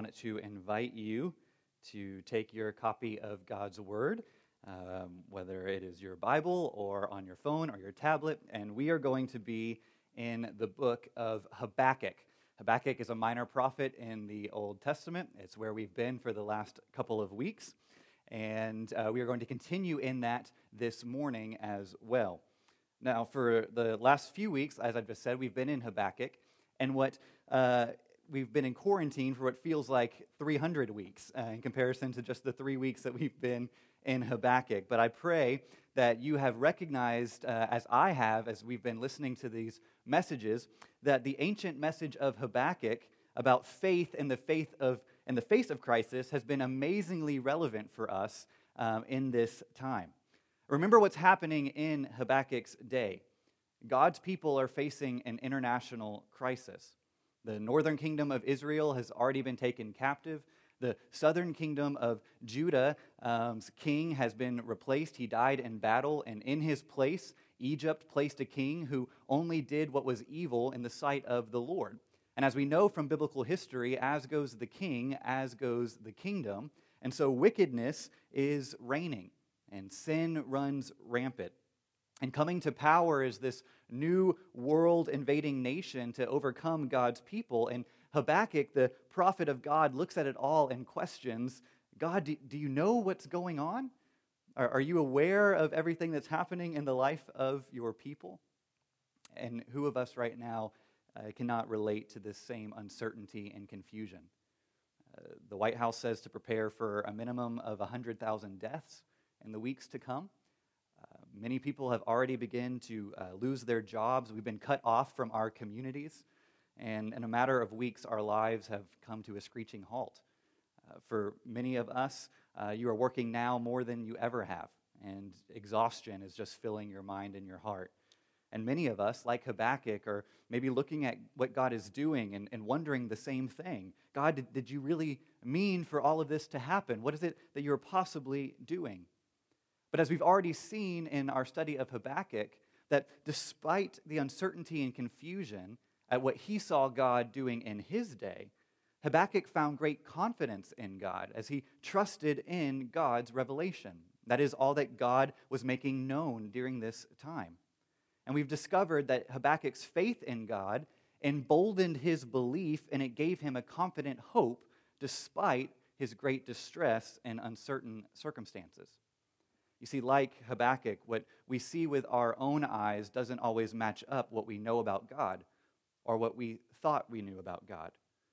wanted to invite you to take your copy of God's Word, whether it is your Bible or on your phone or your tablet, and we are going to be in the book of Habakkuk. Habakkuk is a minor prophet in the Old Testament. It's where we've been for the last couple of weeks, and we are going to continue in that this morning as well. Now, for the last few weeks, as I've just said, we've been in Habakkuk, and we've been in quarantine for what feels like 300 weeks in comparison to just the 3 weeks that we've been in Habakkuk. But I pray that you have recognized, as I have, as we've been listening to these messages, that the ancient message of Habakkuk about faith in the face of crisis has been amazingly relevant for us in this time. Remember what's happening in Habakkuk's day. God's people are facing an international crisis. The northern kingdom of Israel has already been taken captive. The southern kingdom of Judah's king has been replaced. He died in battle, and in his place, Egypt placed a king who only did what was evil in the sight of the Lord. And as we know from biblical history, as goes the king, as goes the kingdom. And so wickedness is reigning, and sin runs rampant. And coming to power is this new world-invading nation to overcome God's people. And Habakkuk, the prophet of God, looks at it all and questions, God, do you know what's going on? Are you aware of everything that's happening in the life of your people? And who of us right now cannot relate to this same uncertainty and confusion? The White House says to prepare for a minimum of 100,000 deaths in the weeks to come. Many people have already begun to lose their jobs. We've been cut off from our communities. And in a matter of weeks, our lives have come to a screeching halt. For many of us, you are working now more than you ever have. And exhaustion is just filling your mind and your heart. And many of us, like Habakkuk, are maybe looking at what God is doing and wondering the same thing. God, did you really mean for all of this to happen? What is it that you're possibly doing? But as we've already seen in our study of Habakkuk, that despite the uncertainty and confusion at what he saw God doing in his day, Habakkuk found great confidence in God as he trusted in God's revelation. That is all that God was making known during this time. And we've discovered that Habakkuk's faith in God emboldened his belief, and it gave him a confident hope despite his great distress and uncertain circumstances. You see, like Habakkuk, what we see with our own eyes doesn't always match up what we know about God or what we thought we knew about God.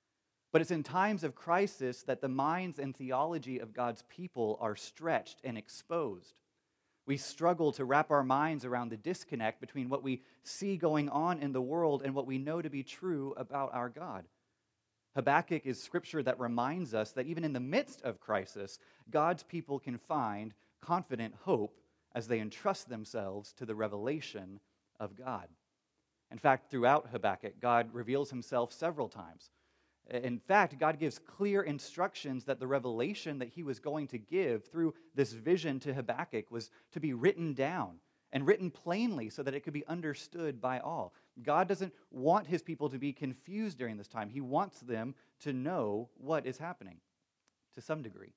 But it's in times of crisis that the minds and theology of God's people are stretched and exposed. We struggle to wrap our minds around the disconnect between what we see going on in the world and what we know to be true about our God. Habakkuk is scripture that reminds us that even in the midst of crisis, God's people can find confident hope as they entrust themselves to the revelation of God. In fact, throughout Habakkuk, God reveals himself several times. In fact, God gives clear instructions that the revelation that he was going to give through this vision to Habakkuk was to be written down and written plainly so that it could be understood by all. God doesn't want his people to be confused during this time. He wants them to know what is happening to some degree.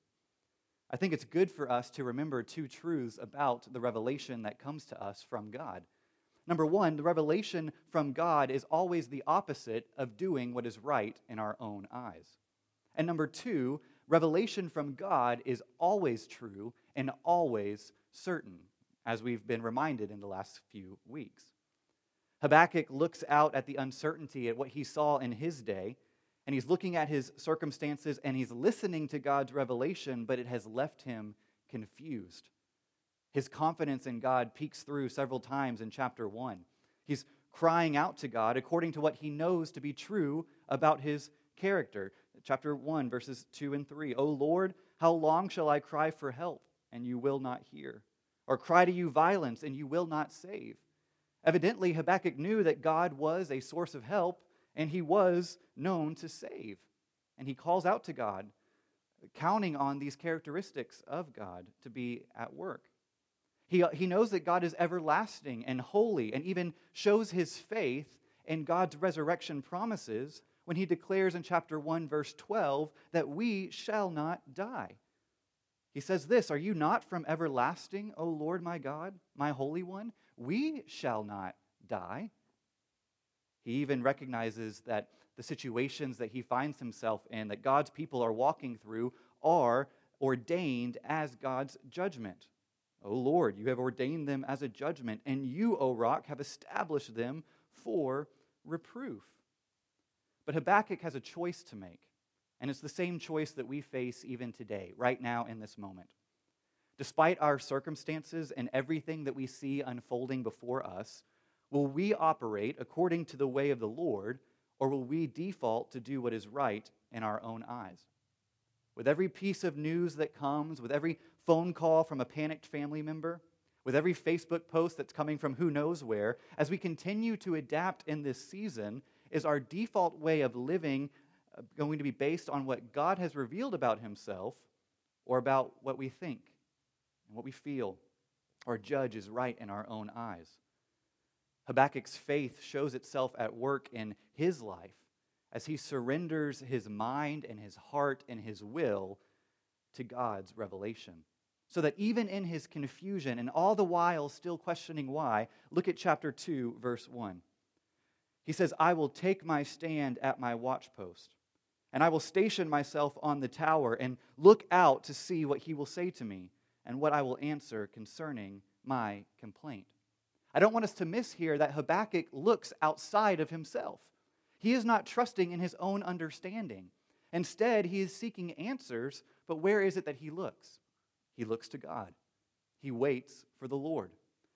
I think it's good for us to remember two truths about the revelation that comes to us from God. Number one, the revelation from God is always the opposite of doing what is right in our own eyes. And number two, revelation from God is always true and always certain, as we've been reminded in the last few weeks. Habakkuk looks out at the uncertainty at what he saw in his day, and he's looking at his circumstances and he's listening to God's revelation, but it has left him confused. His confidence in God peeks through several times in chapter 1. He's crying out to God according to what he knows to be true about his character. Chapter 1, verses 2 and 3. O Lord, how long shall I cry for help, and you will not hear? Or cry to you violence, and you will not save? Evidently, Habakkuk knew that God was a source of help, and he was known to save. And he calls out to God, counting on these characteristics of God to be at work. He knows that God is everlasting and holy, and even shows his faith in God's resurrection promises when he declares in chapter 1, verse 12, that we shall not die. He says this, "Are you not from everlasting, O Lord my God, my Holy One? We shall not die." He even recognizes that the situations that he finds himself in, that God's people are walking through, are ordained as God's judgment. "O Lord, you have ordained them as a judgment, and you, O rock, have established them for reproof." But Habakkuk has a choice to make, and it's the same choice that we face even today, right now in this moment. Despite our circumstances and everything that we see unfolding before us, will we operate according to the way of the Lord, or will we default to do what is right in our own eyes? With every piece of news that comes, with every phone call from a panicked family member, with every Facebook post that's coming from who knows where, as we continue to adapt in this season, is our default way of living going to be based on what God has revealed about himself, or about what we think and what we feel or judge is right in our own eyes? Habakkuk's faith shows itself at work in his life as he surrenders his mind and his heart and his will to God's revelation. So that even in his confusion and all the while still questioning why, look at chapter 2, verse 1. He says, "I will take my stand at my watchpost, and I will station myself on the tower and look out to see what he will say to me and what I will answer concerning my complaint." I don't want us to miss here that Habakkuk looks outside of himself. He is not trusting in his own understanding. Instead, he is seeking answers, but where is it that he looks? He looks to God. He waits for the Lord.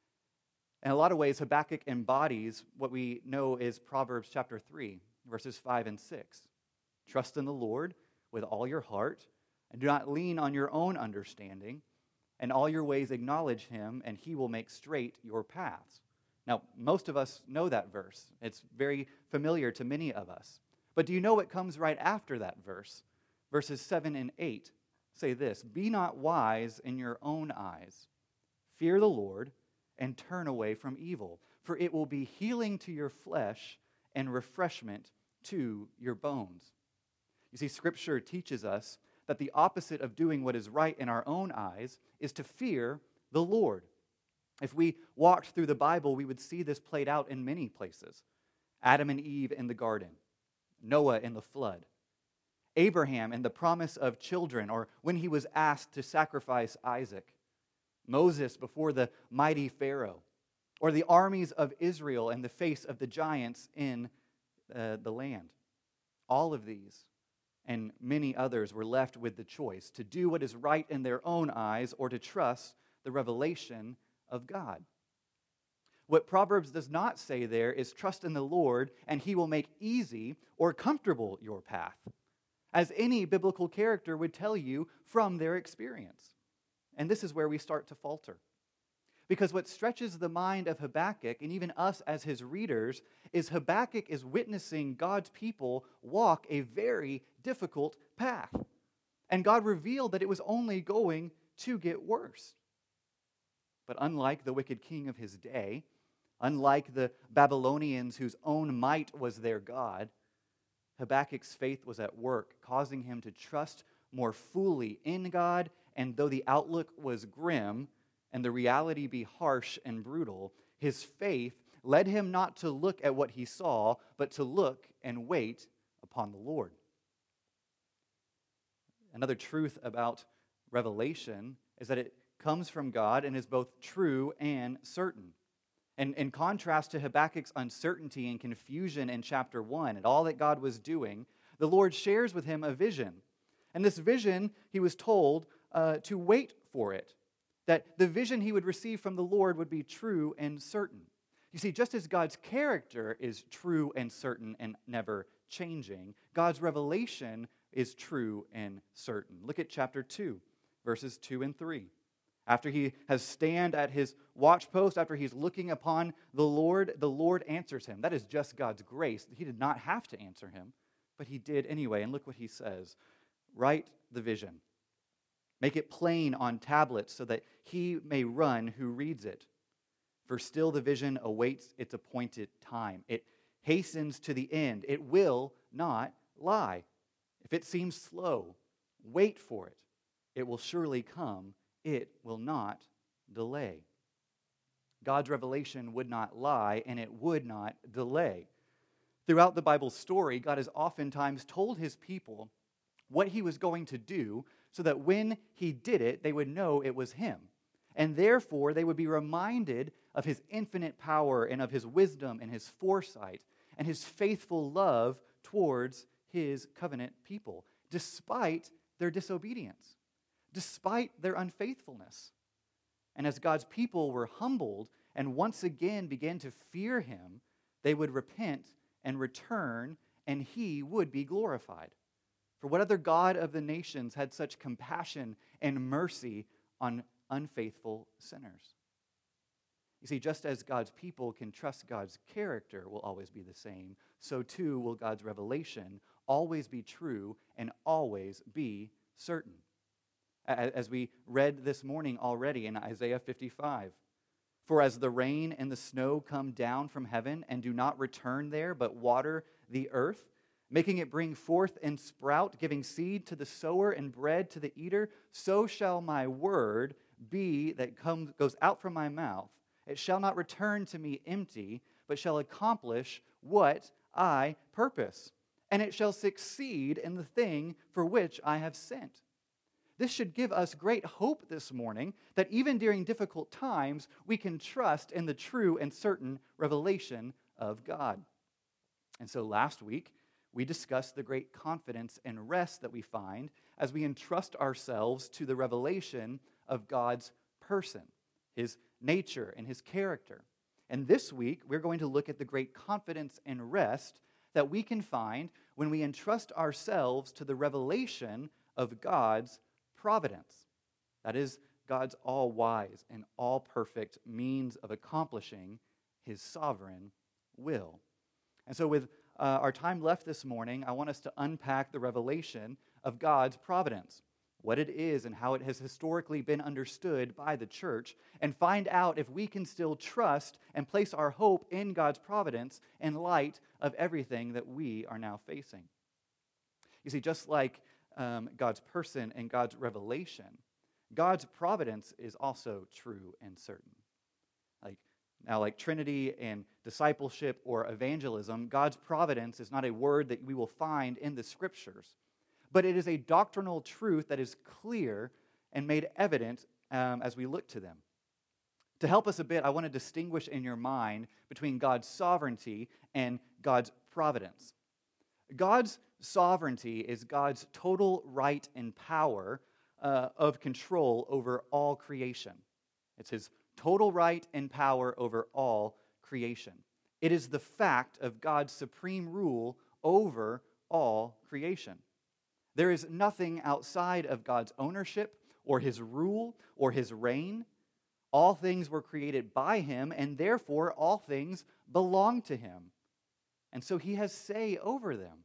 In a lot of ways, Habakkuk embodies what we know is Proverbs chapter 3, verses 5 and 6. "Trust in the Lord with all your heart, and do not lean on your own understanding. In all your ways acknowledge him, and he will make straight your paths." Now, most of us know that verse. It's very familiar to many of us. But do you know what comes right after that verse? Verses 7 and 8 say this, "Be not wise in your own eyes. Fear the Lord and turn away from evil, for it will be healing to your flesh and refreshment to your bones." You see, Scripture teaches us that the opposite of doing what is right in our own eyes is to fear the Lord. If we walked through the Bible, we would see this played out in many places. Adam and Eve in the garden, Noah in the flood, Abraham in the promise of children, or when he was asked to sacrifice Isaac, Moses before the mighty Pharaoh, or the armies of Israel in the face of the giants in the land. All of these and many others were left with the choice to do what is right in their own eyes or to trust the revelation of God. What Proverbs does not say there is trust in the Lord and he will make easy or comfortable your path, as any biblical character would tell you from their experience. And this is where we start to falter. Because what stretches the mind of Habakkuk, and even us as his readers, is Habakkuk is witnessing God's people walk a very difficult path. And God revealed that it was only going to get worse. But unlike the wicked king of his day, unlike the Babylonians whose own might was their God, Habakkuk's faith was at work, causing him to trust more fully in God, and though the outlook was grim, and the reality be harsh and brutal, his faith led him not to look at what he saw, but to look and wait upon the Lord. Another truth about Revelation is that it comes from God and is both true and certain. And in contrast to Habakkuk's uncertainty and confusion in chapter 1 and all that God was doing, the Lord shares with him a vision. And this vision, he was told to wait for it, that the vision he would receive from the Lord would be true and certain. You see, just as God's character is true and certain and never changing, God's revelation is true and certain. Look at chapter 2, verses 2 and 3. After he has stand at his watchpost, after he's looking upon the Lord answers him. That is just God's grace. He did not have to answer him, but he did anyway. And look what he says. Write the vision. Make it plain on tablets so that he may run who reads it. For still the vision awaits its appointed time. It hastens to the end. It will not lie. If it seems slow, wait for it. It will surely come. It will not delay. God's revelation would not lie, and it would not delay. Throughout the Bible story, God has oftentimes told his people what he was going to do so that when he did it, they would know it was him. And therefore, they would be reminded of his infinite power and of his wisdom and his foresight and his faithful love towards his covenant people, despite their disobedience, despite their unfaithfulness. And as God's people were humbled and once again began to fear him, they would repent and return, and he would be glorified. For what other God of the nations had such compassion and mercy on unfaithful sinners? You see, just as God's people can trust God's character will always be the same, so too will God's revelation always be true and always be certain. As we read this morning already in Isaiah 55, for as the rain and the snow come down from heaven and do not return there, but water the earth, making it bring forth and sprout, giving seed to the sower and bread to the eater, so shall my word be that goes out from my mouth. It shall not return to me empty, but shall accomplish what I purpose, and it shall succeed in the thing for which I have sent. This should give us great hope this morning that even during difficult times, we can trust in the true and certain revelation of God. And so last week, we discussed the great confidence and rest that we find as we entrust ourselves to the revelation of God's person, his nature, and his character. And this week, we're going to look at the great confidence and rest that we can find when we entrust ourselves to the revelation of God's providence. That is, God's all-wise and all-perfect means of accomplishing his sovereign will. And so with our time left this morning, I want us to unpack the revelation of God's providence, what it is and how it has historically been understood by the church, and find out if we can still trust and place our hope in God's providence in light of everything that we are now facing. You see, just like God's person and God's revelation, God's providence is also true and certain. Like Trinity and discipleship or evangelism, God's providence is not a word that we will find in the Scriptures, but it is a doctrinal truth that is clear and made evident as we look to them. To help us a bit, I want to distinguish in your mind between God's sovereignty and God's providence. God's sovereignty is God's total right and power of control over all creation. It's his total right and power over all creation. It is the fact of God's supreme rule over all creation. There is nothing outside of God's ownership or his rule or his reign. All things were created by him, and therefore all things belong to him. And so he has say over them.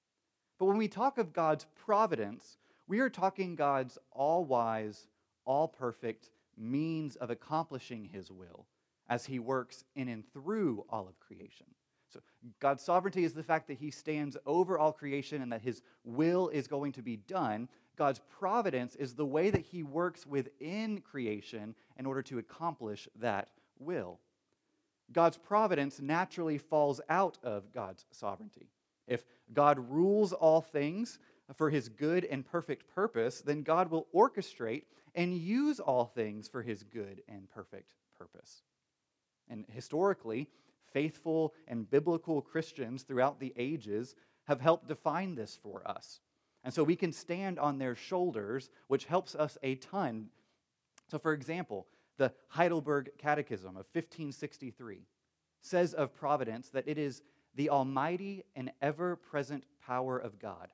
But when we talk of God's providence, we are talking God's all-wise, all-perfect means of accomplishing his will as he works in and through all of creation. So God's sovereignty is the fact that he stands over all creation and that his will is going to be done. God's providence is the way that he works within creation in order to accomplish that will. God's providence naturally falls out of God's sovereignty. If God rules all things for his good and perfect purpose, then God will orchestrate and use all things for his good and perfect purpose. And historically, faithful and biblical Christians throughout the ages have helped define this for us. And so we can stand on their shoulders, which helps us a ton. So for example, the Heidelberg Catechism of 1563 says of providence that it is the almighty and ever-present power of God,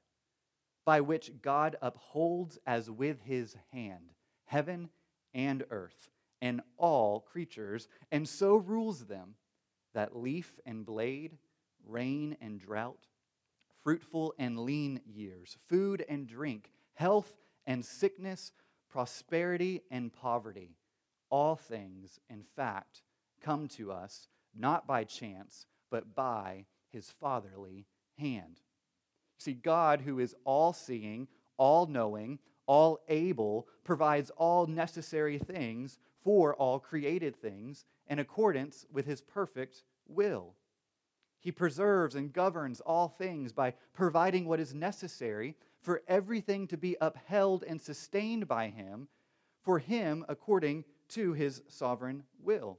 by which God upholds as with his hand heaven and earth and all creatures, and so rules them that leaf and blade, rain and drought, fruitful and lean years, food and drink, health and sickness, prosperity and poverty, all things, in fact, come to us not by chance, but by his fatherly hand. See, God, who is all-seeing, all-knowing, all-able, provides all necessary things for all created things in accordance with his perfect will. He preserves and governs all things by providing what is necessary for everything to be upheld and sustained by him, for him according to his sovereign will.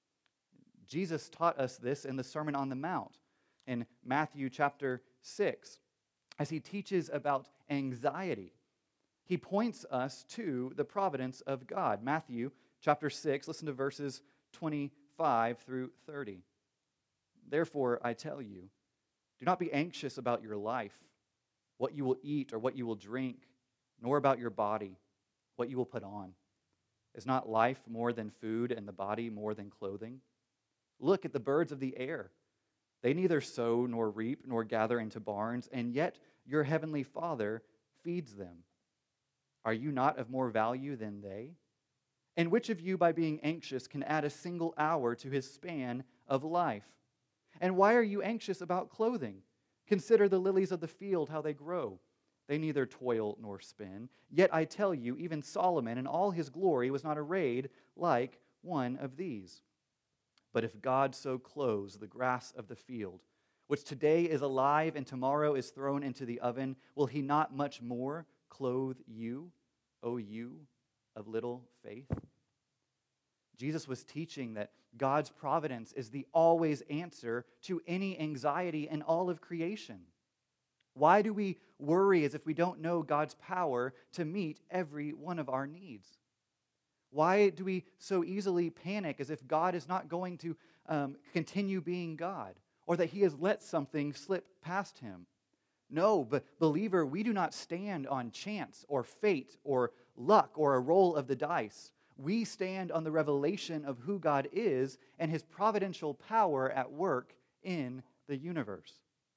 Jesus taught us this in the Sermon on the Mount in Matthew chapter 6, as he teaches about anxiety. He points us to the providence of God. Matthew chapter 6, listen to verses 25 through 30. Therefore, I tell you, do not be anxious about your life, what you will eat or what you will drink, nor about your body, what you will put on. Is not life more than food and the body more than clothing? Look at the birds of the air. They neither sow nor reap nor gather into barns, and yet your heavenly Father feeds them. Are you not of more value than they? And which of you, by being anxious, can add a single hour to his span of life? And why are you anxious about clothing? Consider the lilies of the field, how they grow. They neither toil nor spin. Yet I tell you, even Solomon in all his glory was not arrayed like one of these. But if God so clothes the grass of the field, which today is alive and tomorrow is thrown into the oven, will he not much more clothe you, O you of little faith? Jesus was teaching that God's providence is the always answer to any anxiety in all of creation. Why do we worry as if we don't know God's power to meet every one of our needs? Why do we so easily panic as if God is not going to continue being God, or that he has let something slip past him? No, but believer, we do not stand on chance or fate or luck or a roll of the dice. We stand on the revelation of who God is and his providential power at work in the universe.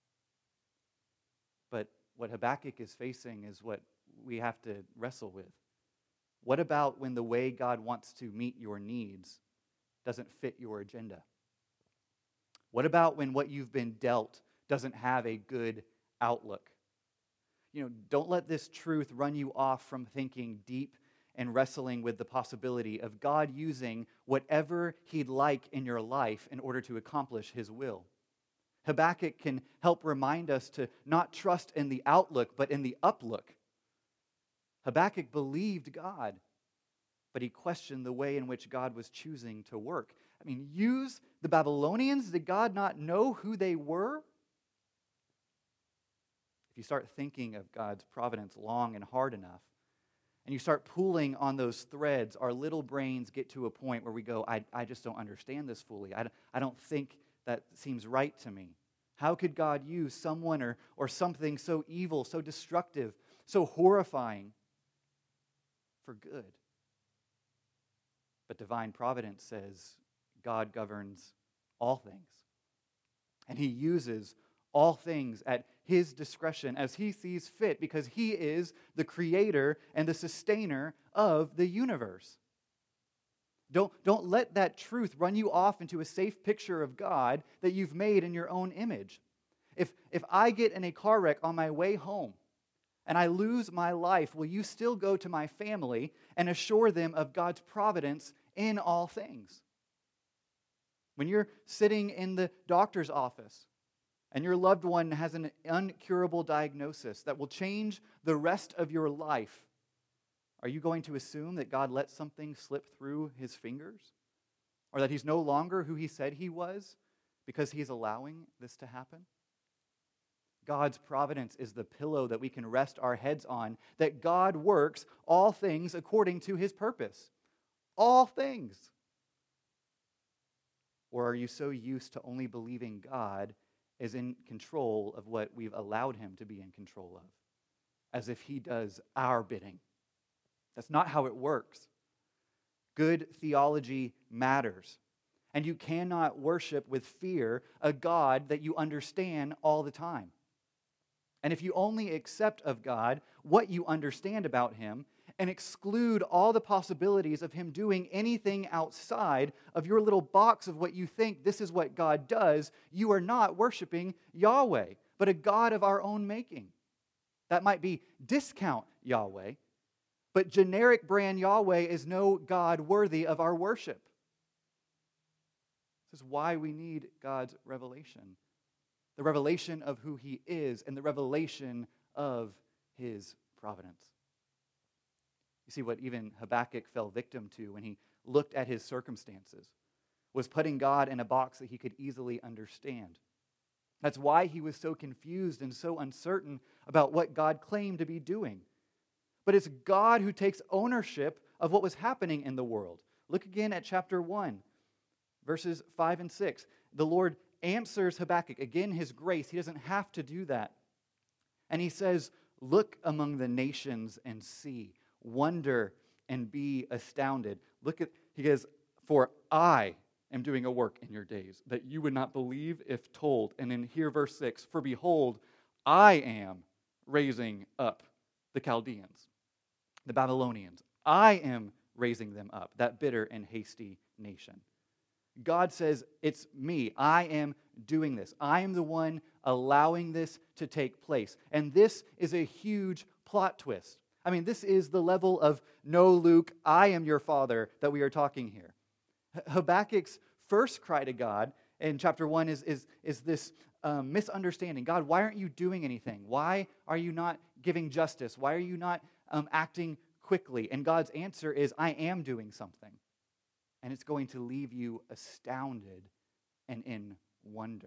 But what Habakkuk is facing is what we have to wrestle with. What about when the way God wants to meet your needs doesn't fit your agenda? What about when what you've been dealt doesn't have a good outlook? Don't let this truth run you off from thinking deep and wrestling with the possibility of God using whatever he'd like in your life in order to accomplish his will. Habakkuk can help remind us to not trust in the outlook, but in the uplook. Habakkuk believed God, but he questioned the way in which God was choosing to work. Use the Babylonians? Did God not know who they were? If you start thinking of God's providence long and hard enough, and you start pulling on those threads, our little brains get to a point where we go, I just don't understand this fully. I don't think that seems right to me. How could God use someone or something so evil, so destructive, so horrifying for good? But divine providence says God governs all things. And he uses all things at his discretion as he sees fit, because he is the creator and the sustainer of the universe. Don't let that truth run you off into a safe picture of God that you've made in your own image. If I get in a car wreck on my way home and I lose my life, will you still go to my family and assure them of God's providence in all things? When you're sitting in the doctor's office and your loved one has an incurable diagnosis that will change the rest of your life, are you going to assume that God let something slip through his fingers? Or that he's no longer who he said he was because he's allowing this to happen? God's providence is the pillow that we can rest our heads on, that God works all things according to his purpose. All things. Or are you so used to only believing God is in control of what we've allowed him to be in control of, as if he does our bidding? That's not how it works. Good theology matters. And you cannot worship with fear a God that you understand all the time. And if you only accept of God what you understand about him and exclude all the possibilities of him doing anything outside of your little box of what you think this is what God does, you are not worshiping Yahweh, but a God of our own making. That might be discount Yahweh, but generic brand Yahweh is no God worthy of our worship. This is why we need God's revelation. The revelation of who He is and the revelation of His providence. You see, what even Habakkuk fell victim to when he looked at his circumstances was putting God in a box that he could easily understand. That's why he was so confused and so uncertain about what God claimed to be doing. But it's God who takes ownership of what was happening in the world. Look again at chapter 1, verses 5 and 6. The Lord answers Habakkuk. Again, His grace. He doesn't have to do that. And He says, "Look among the nations and see. Wonder and be astounded." He goes, "For I am doing a work in your days that you would not believe if told." And then here, verse 6, "For behold, I am raising up the Chaldeans, the Babylonians. I am raising them up, that bitter and hasty nation." God says, it's me. I am doing this. I am the one allowing this to take place. And this is a huge plot twist. I mean, this is the level of, "No, Luke, I am your father," that we are talking here. Habakkuk's first cry to God in chapter 1 is this misunderstanding. God, why aren't you doing anything? Why are you not giving justice? Why are you not acting quickly? And God's answer is, I am doing something. And it's going to leave you astounded and in wonder.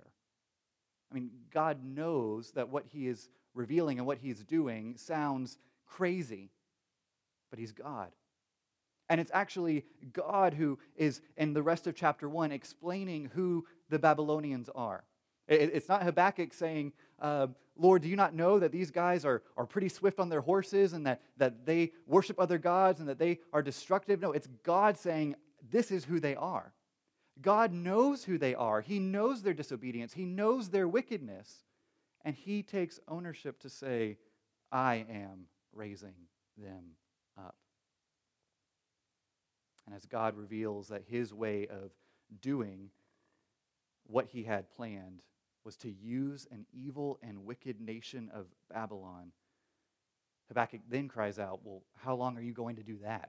I mean, God knows that what He is revealing and what He's doing sounds crazy, but He's God. And it's actually God who is, in the rest of chapter 1, explaining who the Babylonians are. It's not Habakkuk saying, "Lord, do you not know that these guys are pretty swift on their horses and that they worship other gods and that they are destructive?" No, it's God saying, this is who they are. God knows who they are. He knows their disobedience. He knows their wickedness. And He takes ownership to say, I am raising them up. And as God reveals that His way of doing what He had planned was to use an evil and wicked nation of Babylon, Habakkuk then cries out, well, how long are you going to do that?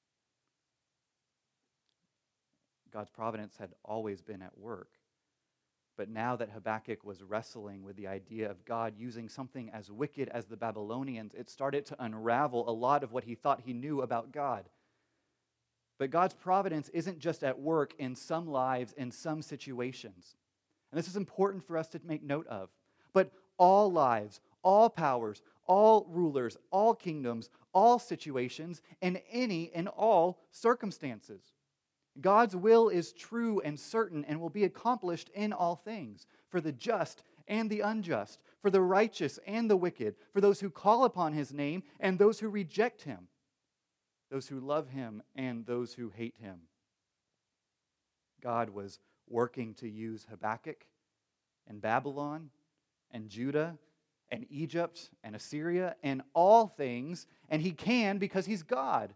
God's providence had always been at work. But now that Habakkuk was wrestling with the idea of God using something as wicked as the Babylonians, it started to unravel a lot of what he thought he knew about God. But God's providence isn't just at work in some lives, in some situations. And this is important for us to make note of. But all lives, all powers, all rulers, all kingdoms, all situations, in any and all circumstances. God's will is true and certain and will be accomplished in all things, for the just and the unjust, for the righteous and the wicked, for those who call upon His name and those who reject Him, those who love Him and those who hate Him. God was working to use Habakkuk and Babylon and Judah and Egypt and Assyria and all things, and He can because He's God.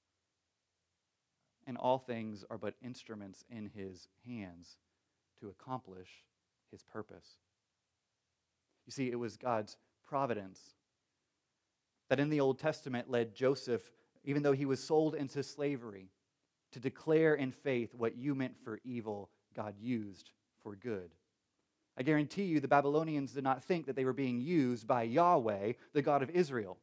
And all things are but instruments in His hands to accomplish His purpose. You see, it was God's providence that in the Old Testament led Joseph, even though he was sold into slavery, to declare in faith what you meant for evil, God used for good. I guarantee you the Babylonians did not think that they were being used by Yahweh, the God of Israel.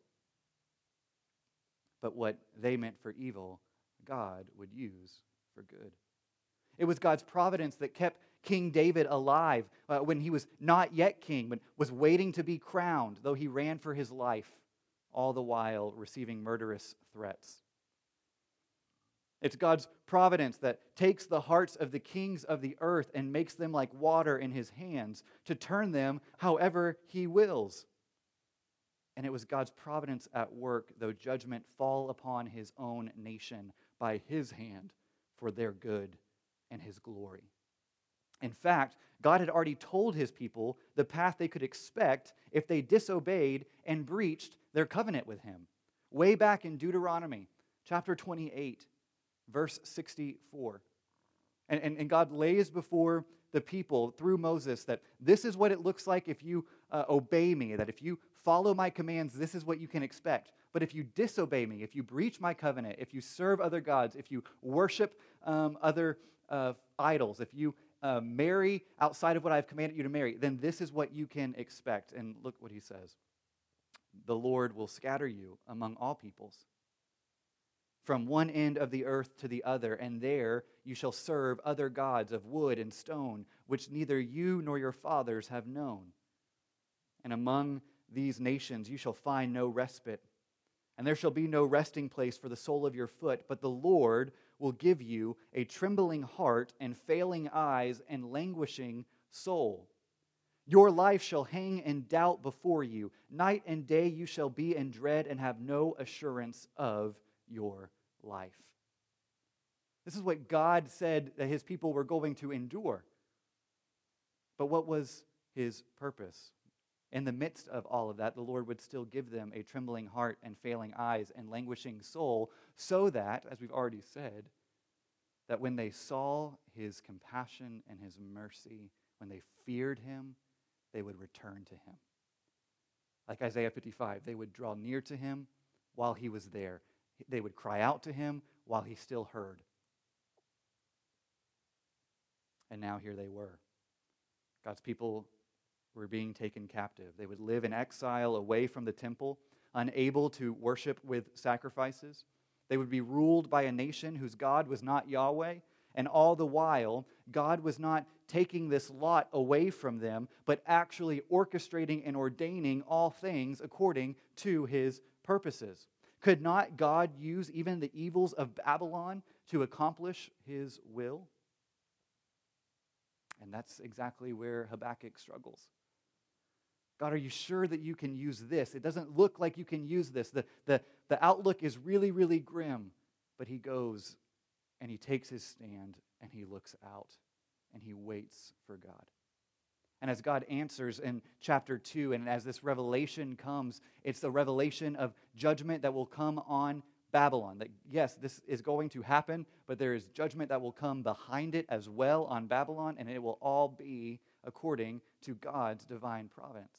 But what they meant for evil, God would use for good. It was God's providence that kept King David alive when he was not yet king, but was waiting to be crowned, though he ran for his life, all the while receiving murderous threats. It's God's providence that takes the hearts of the kings of the earth and makes them like water in His hands to turn them however He wills. And it was God's providence at work, though judgment fall upon His own nation by His hand for their good and His glory. In fact, God had already told His people the path they could expect if they disobeyed and breached their covenant with Him. Way back in Deuteronomy chapter 28, verse 64. And God lays before the people through Moses that this is what it looks like if you obey me, that if you follow my commands, this is what you can expect. But if you disobey me, if you breach my covenant, if you serve other gods, if you worship other idols, if you marry outside of what I've commanded you to marry, then this is what you can expect. And look what he says. The Lord will scatter you among all peoples, from one end of the earth to the other, and there you shall serve other gods of wood and stone, which neither you nor your fathers have known. And among these nations you shall find no respite, and there shall be no resting place for the sole of your foot, but the Lord will give you a trembling heart and failing eyes and languishing soul. Your life shall hang in doubt before you. Night and day you shall be in dread and have no assurance of your life. This is what God said that his people were going to endure. But what was his purpose? In the midst of all of that, the Lord would still give them a trembling heart and failing eyes and languishing soul, so that, as we've already said, that when they saw his compassion and his mercy, when they feared him, they would return to him. Like Isaiah 55, they would draw near to him while he was there. They would cry out to him while he still heard. And now here they were. God's people were being taken captive. They would live in exile away from the temple, unable to worship with sacrifices. They would be ruled by a nation whose God was not Yahweh. And all the while, God was not taking this lot away from them, but actually orchestrating and ordaining all things according to his purposes. Could not God use even the evils of Babylon to accomplish his will? And that's exactly where Habakkuk struggles. God, are you sure that you can use this? It doesn't look like you can use this. The outlook is really, really grim. But he goes and he takes his stand and he looks out and he waits for God. And as God answers in chapter 2, and as this revelation comes, it's the revelation of judgment that will come on Babylon. That yes, this is going to happen, but there is judgment that will come behind it as well on Babylon, and it will all be according to God's divine providence.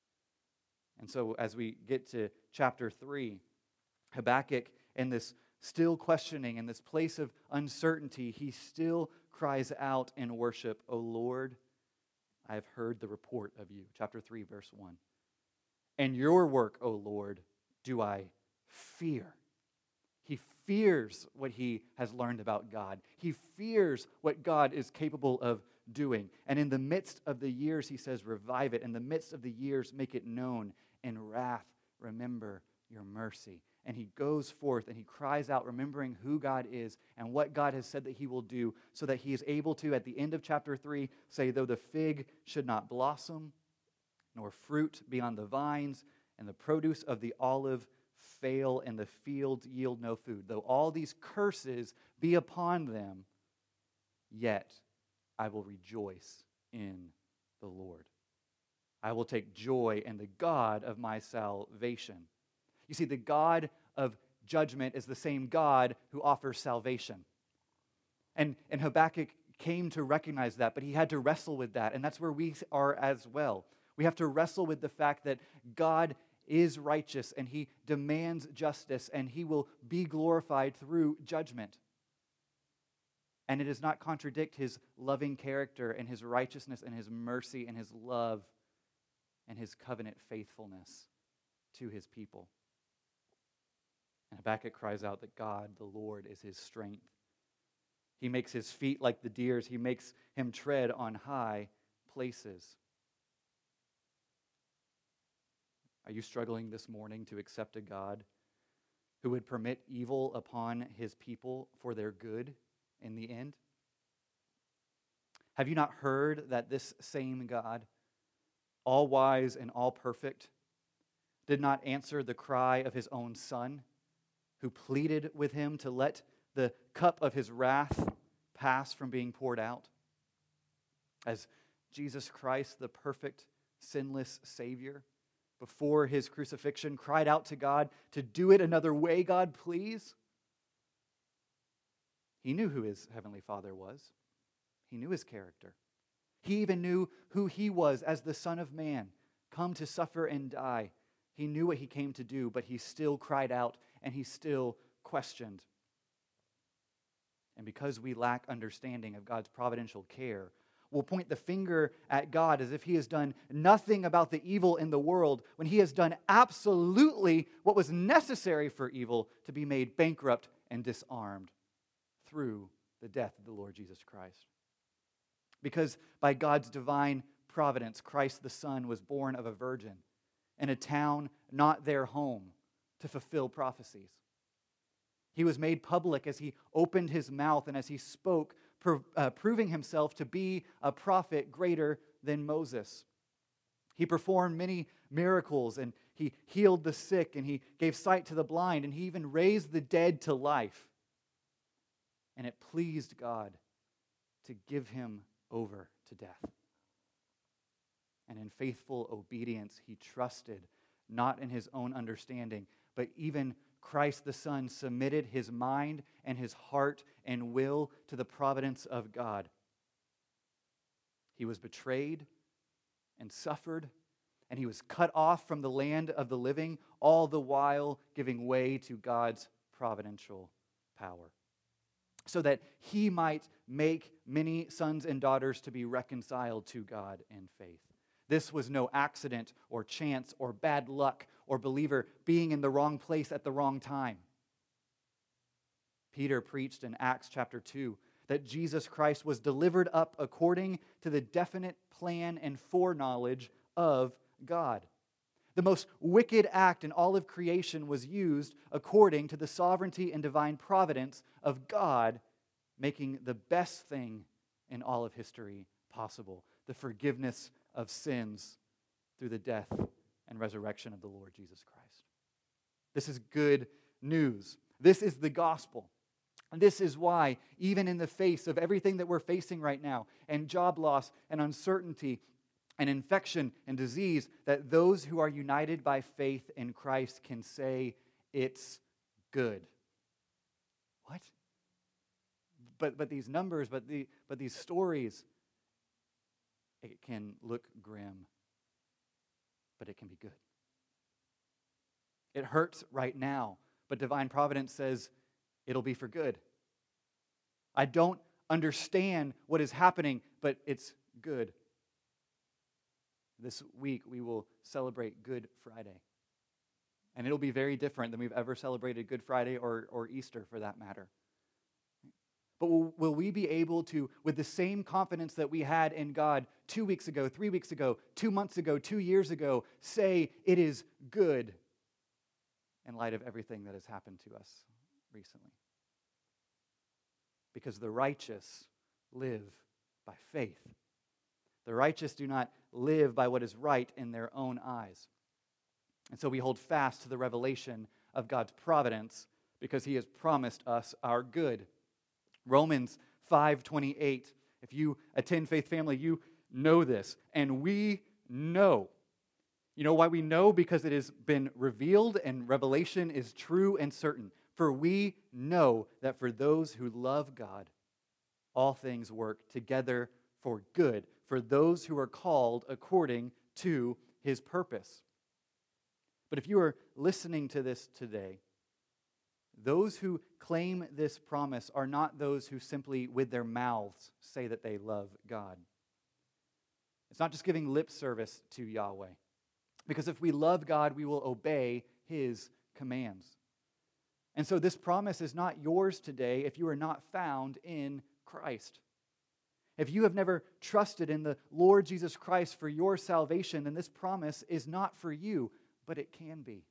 And so as we get to chapter 3, Habakkuk, in this still questioning, in this place of uncertainty, he still cries out in worship, O Lord, I have heard the report of you. Chapter 3, verse 1. And your work, O Lord, do I fear. He fears what he has learned about God. He fears what God is capable of doing. And in the midst of the years, he says, revive it. In the midst of the years, make it known. In wrath, remember your mercy. And he goes forth and he cries out, remembering who God is and what God has said that he will do, so that he is able to, at the end of chapter 3, say, though the fig should not blossom, nor fruit be on the vines, and the produce of the olive fail, and the fields yield no food, though all these curses be upon them, yet I will rejoice in the Lord. I will take joy in the God of my salvation. You see, the God of judgment is the same God who offers salvation. And Habakkuk came to recognize that, but he had to wrestle with that, and that's where we are as well. We have to wrestle with the fact that God is righteous, and he demands justice, and he will be glorified through judgment. And it does not contradict his loving character and his righteousness and his mercy and his love and his covenant faithfulness to his people. And Habakkuk cries out that God, the Lord, is his strength. He makes his feet like the deer's. He makes him tread on high places. Are you struggling this morning to accept a God who would permit evil upon his people for their good in the end? Have you not heard that this same God, all wise and all perfect, did not answer the cry of his own Son, who pleaded with him to let the cup of his wrath pass from being poured out? As Jesus Christ, the perfect, sinless Savior, before his crucifixion, cried out to God to do it another way, God, please. He knew who his heavenly Father was. He knew his character. He even knew who he was as the Son of Man, come to suffer and die, He knew what he came to do, but he still cried out and he still questioned. And because we lack understanding of God's providential care, we'll point the finger at God as if he has done nothing about the evil in the world when he has done absolutely what was necessary for evil to be made bankrupt and disarmed through the death of the Lord Jesus Christ. Because by God's divine providence, Christ the Son was born of a virgin in a town not their home to fulfill prophecies. He was made public as he opened his mouth and as he spoke, proving himself to be a prophet greater than Moses. He performed many miracles, and he healed the sick, and he gave sight to the blind, and he even raised the dead to life. And it pleased God to give him over to death. And in faithful obedience, he trusted, not in his own understanding, but even Christ the Son submitted his mind and his heart and will to the providence of God. He was betrayed and suffered, and he was cut off from the land of the living, all the while giving way to God's providential power, so that he might make many sons and daughters to be reconciled to God in faith. This was no accident or chance or bad luck or believer being in the wrong place at the wrong time. Peter preached in Acts chapter 2 that Jesus Christ was delivered up according to the definite plan and foreknowledge of God. The most wicked act in all of creation was used according to the sovereignty and divine providence of God, making the best thing in all of history possible, the forgiveness of sins through the death and resurrection of the Lord Jesus Christ. This is good news. This is the gospel. And this is why, even in the face of everything that we're facing right now, and job loss and uncertainty and infection and disease, that those who are united by faith in Christ can say, it's good. What? But these numbers, but these stories, it can look grim, but it can be good. It hurts right now, but divine providence says it'll be for good. I don't understand what is happening, but it's good. This week we will celebrate Good Friday. And it'll be very different than we've ever celebrated Good Friday or Easter for that matter. But will we be able to, with the same confidence that we had in God 2 weeks ago, 3 weeks ago, 2 months ago, 2 years ago, say it is good in light of everything that has happened to us recently? Because the righteous live by faith. The righteous do not live by what is right in their own eyes. And so we hold fast to the revelation of God's providence because he has promised us our good. Romans 5:28. If you attend Faith Family, you know this. And we know. You know why we know? Because it has been revealed and revelation is true and certain. For we know that for those who love God, all things work together for good, for those who are called according to his purpose. But if you are listening to this today, those who claim this promise are not those who simply with their mouths say that they love God. It's not just giving lip service to Yahweh. Because if we love God, we will obey his commands. And so this promise is not yours today if you are not found in Christ. If you have never trusted in the Lord Jesus Christ for your salvation, then this promise is not for you, but it can be.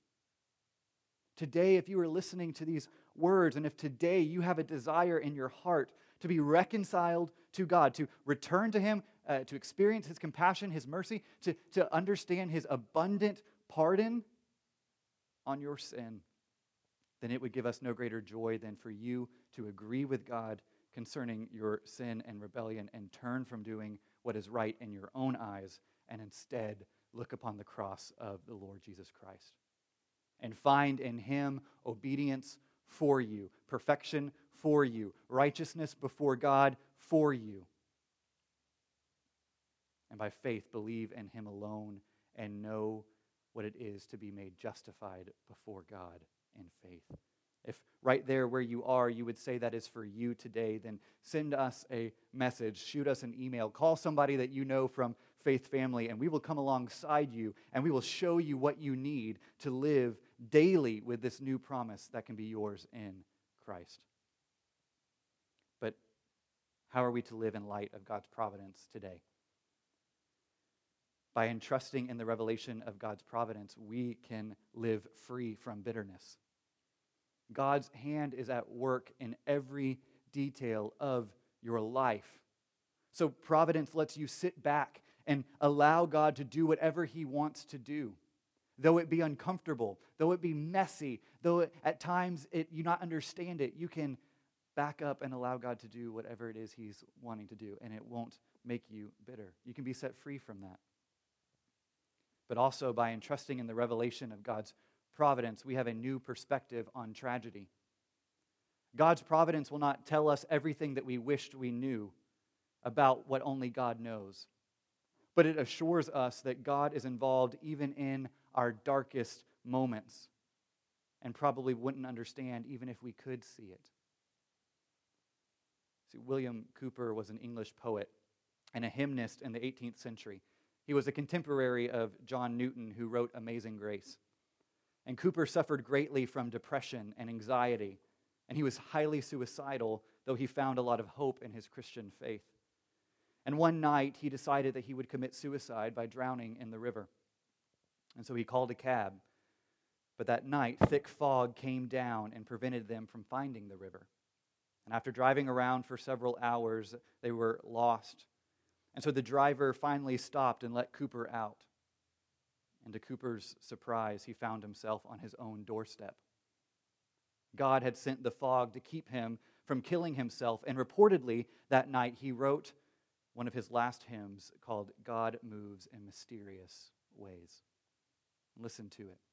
Today, if you are listening to these words, and if today you have a desire in your heart to be reconciled to God, to return to him, to experience his compassion, his mercy, to understand his abundant pardon on your sin, then it would give us no greater joy than for you to agree with God concerning your sin and rebellion and turn from doing what is right in your own eyes and instead look upon the cross of the Lord Jesus Christ and find in him obedience for you, perfection for you, righteousness before God for you. And by faith, believe in him alone and know what it is to be made justified before God in faith. If right there where you are, you would say that is for you today, then send us a message, shoot us an email, call somebody that you know from Faith Family, and we will come alongside you and we will show you what you need to live daily with this new promise that can be yours in Christ. But how are we to live in light of God's providence today? By entrusting in the revelation of God's providence, we can live free from bitterness. God's hand is at work in every detail of your life. So providence lets you sit back and allow God to do whatever He wants to do. Though it be uncomfortable, though it be messy, though at times you not understand it, you can back up and allow God to do whatever it is He's wanting to do, and it won't make you bitter. You can be set free from that. But also by entrusting in the revelation of God's providence, we have a new perspective on tragedy. God's providence will not tell us everything that we wished we knew about what only God knows. But it assures us that God is involved even in our darkest moments and probably wouldn't understand even if we could see it. See, William Cowper was an English poet and a hymnist in the 18th century. He was a contemporary of John Newton, who wrote Amazing Grace. And Cowper suffered greatly from depression and anxiety, and he was highly suicidal, though he found a lot of hope in his Christian faith. And one night, he decided that he would commit suicide by drowning in the river. And so he called a cab. But that night, thick fog came down and prevented them from finding the river. And after driving around for several hours, they were lost. And so the driver finally stopped and let Cowper out. And to Cowper's surprise, he found himself on his own doorstep. God had sent the fog to keep him from killing himself, and reportedly that night he wrote one of his last hymns called God Moves in Mysterious Ways. Listen to it.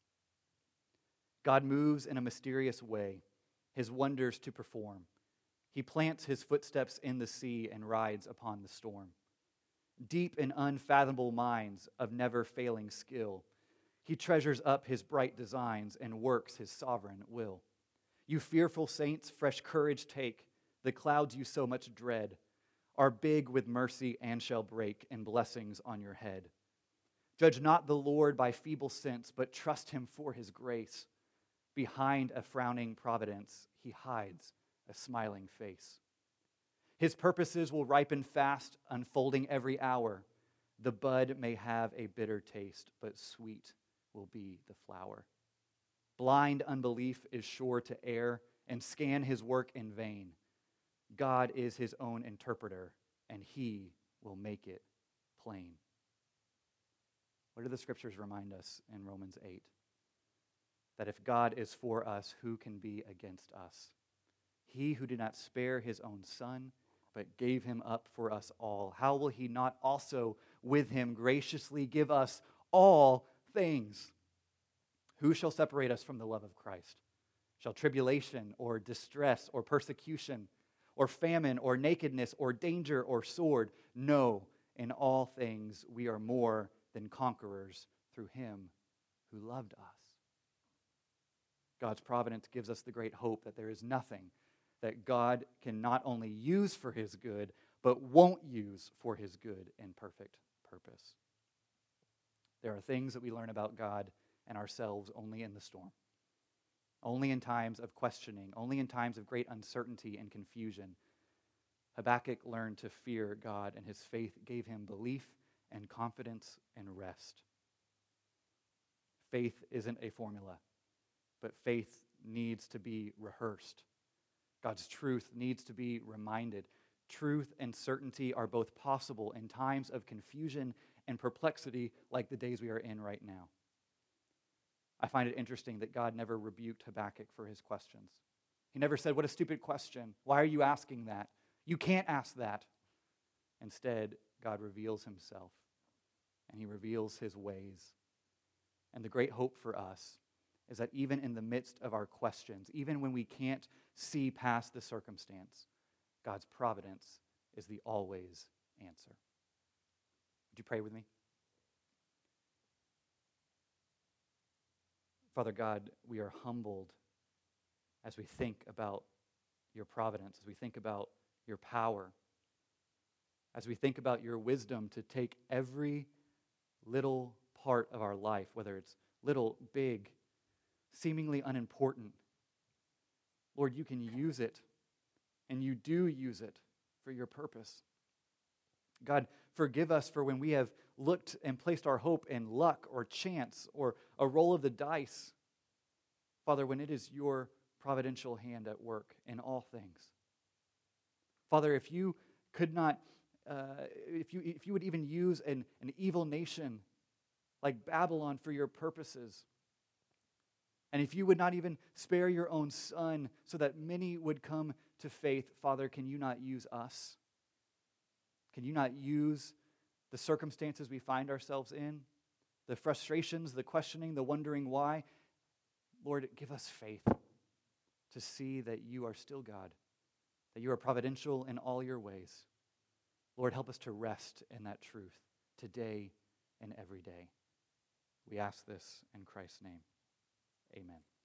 God moves in a mysterious way, His wonders to perform. He plants His footsteps in the sea and rides upon the storm. Deep in unfathomable minds of never-failing skill, He treasures up His bright designs and works His sovereign will. You fearful saints, fresh courage take. The clouds you so much dread are big with mercy and shall break in blessings on your head. Judge not the Lord by feeble sense, but trust Him for His grace. Behind a frowning providence, He hides a smiling face. His purposes will ripen fast, unfolding every hour. The bud may have a bitter taste, but sweet will be the flower. Blind unbelief is sure to err and scan His work in vain. God is His own interpreter, and He will make it plain. What do the scriptures remind us in Romans 8? That if God is for us, who can be against us? He who did not spare His own Son, but gave Him up for us all, how will He not also with Him graciously give us all things? Who shall separate us from the love of Christ? Shall tribulation or distress or persecution or famine or nakedness or danger or sword? No, in all things we are more than conquerors through Him who loved us. God's providence gives us the great hope that there is nothing that God can not only use for His good, but won't use for His good and perfect purpose. There are things that we learn about God and ourselves only in the storm, only in times of questioning, only in times of great uncertainty and confusion. Habakkuk learned to fear God, and his faith gave him belief and confidence and rest. Faith isn't a formula, but faith needs to be rehearsed. God's truth needs to be reminded. Truth and certainty are both possible in times of confusion and perplexity like the days we are in right now. I find it interesting that God never rebuked Habakkuk for his questions. He never said, "What a stupid question. Why are you asking that? You can't ask that." Instead, God reveals Himself, and He reveals His ways. And the great hope for us is that even in the midst of our questions, even when we can't see past the circumstance, God's providence is the always answer. Would you pray with me? Father God, we are humbled as we think about your providence, as we think about your power, as we think about your wisdom to take every little part of our life, whether it's little, big, seemingly unimportant. Lord, you can use it, and you do use it for your purpose. God, forgive us for when we have looked and placed our hope in luck or chance or a roll of the dice. Father, when it is your providential hand at work in all things. Father, if you could not, if you would even use an evil nation like Babylon for your purposes, and if you would not even spare your own Son so that many would come to faith, Father, can you not use us? Can you not use the circumstances we find ourselves in, the frustrations, the questioning, the wondering why? Lord, give us faith to see that you are still God, that you are providential in all your ways. Lord, help us to rest in that truth today and every day. We ask this in Christ's name. Amen.